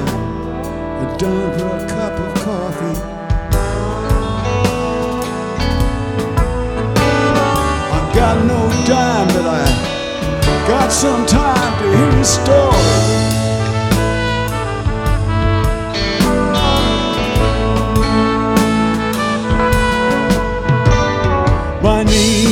a dime for a cup of coffee. I got no dime, but I got some time to hear his story.